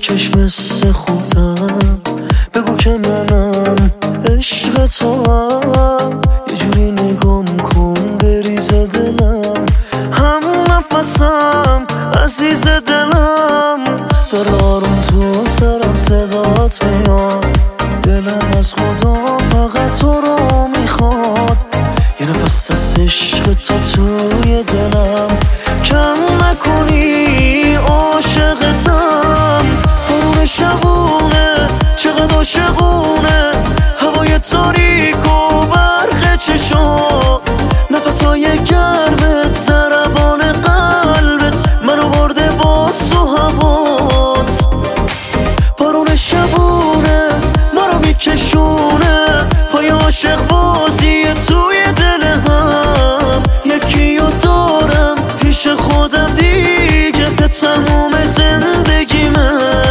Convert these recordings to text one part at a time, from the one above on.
بکش مثل خودم، بگو که منم عشق تو هم، یه جوری نگام کن بریزه دلم، هم نفسم عزیز دلم، داره آروم تو سرم صدات میاد، دلم از خدا فقط تو رو میخواد، یه نفس از عشق تو توی دلم، کم نکنی عاشقتم. بارون شبونه چقدر عاشقونه، هوای تاریک و برق چشات، نفسهای گرمت ضربان قلبت منو برده با تو هوات. بارون شبونه مرا میکشونه، پای عاشق بازی توی دل هم، یکی رو دارم پیش خودم دیگه به تموم زندگیمه.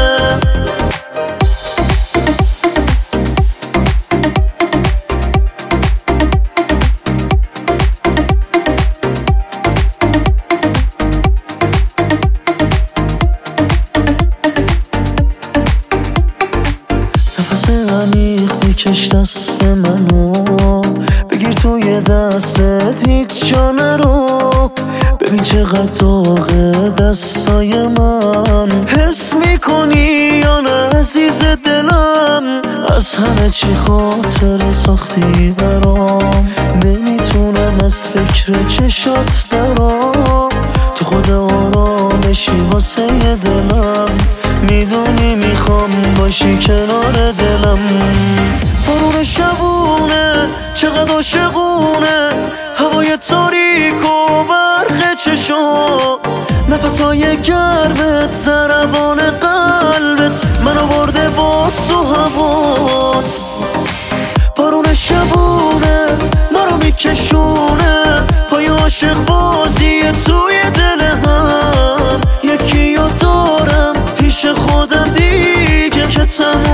نفس عمیق بکش دست منو، بگیر توی دستت هیچ جا نرو، ببین چقدر داغه دستای من، حس میکنی یا نه عزیز دلم، از همه چی خاطر ساختی برام، نمیتونم از فکر چشات درام، تو خود آرامشی واسه دلم، میدونی میخوام باشی کنار دلم. بارون شبونه چقدر عاشقونه، هوای تاریک و برق چشات، نفسهای گرمت ضربان قلبت منو برده با تو هوات. بارون شبونه مرا میکشونه، پای عاشق بازی توی دل هم، یکی رو دارم پیش خودم دیگه که تموم